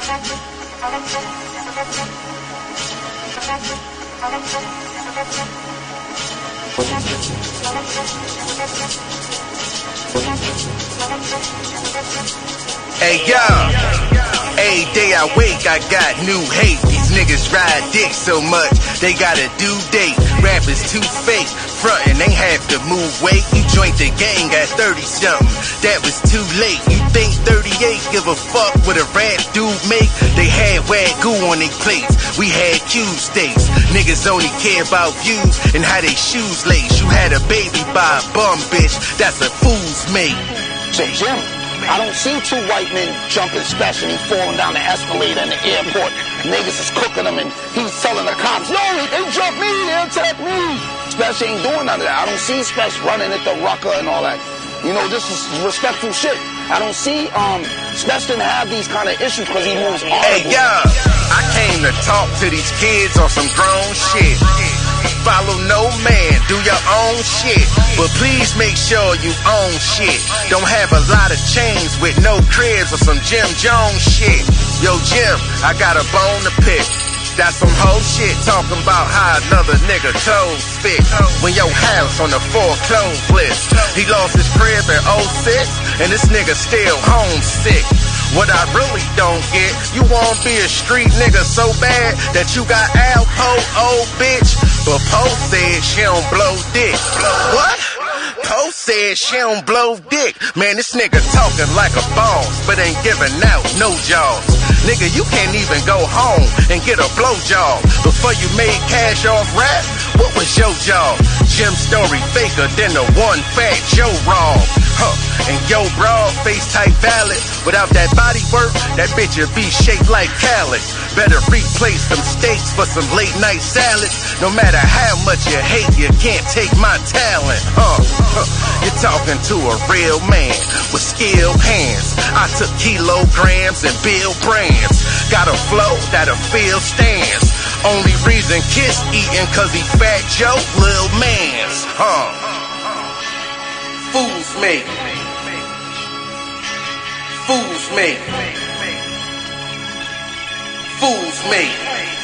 Hey yo, every day I wake I got new hate. These niggas ride dick so much they got a due date. Rappers too fake, frontin' ain't have to move weight. You joined the gang at 30 something, that was too late. You think 38 give a fuck what a rap dude make? They had wagyu on their plates, we had cube steaks. Niggas only care about views and how they shoes lace. You had a baby by a bum bitch, that's a fool's mate. So Jim, I don't see two white men jumping special and falling down the escalator in the airport. Niggas is cooking them and he's telling the cops, no, they jumped me, they attacked me. Special ain't doing none of that. I don't see Special running at the rucker and all that. You know, this is respectful shit. I don't see Special didn't have these kind of issues because he moves honorable. Hey, yo, I came to talk to these kids on some grown shit. Follow no man, do your own shit. But please make sure you own shit. Don't have a lot of chains with no cribs or some Jim Jones shit. Yo, Jim, I got a bone to pick. That's some whole shit talking about how another nigga toes fit. When your house on the foreclosed list. He lost his crib in 06 and this nigga still homesick. What I really don't get, you wanna be a street nigga so bad that you got Alpo, old bitch. But Poe said she don't blow dick. What? Poe said she don't blow dick. Man, this nigga talking like a boss, but ain't giving out no jobs. Nigga, you can't even go home and get a blowjob. Before you made cash off rap, what was your job? Jim Story faker than the one fat Joe Rob. And yo, broad face type valid. Without that body work, that bitch would be shaped like Khaled. Better replace some steaks for some late night salads. No matter how much you hate, you can't take my talent. You're talking to a real man with skilled hands. I took kilograms and build brands. Got a flow that'll fill stands. Only reason Kiss eatin' cause he Fat Joe, lil' mans. Fools me. Fools me. Fools me.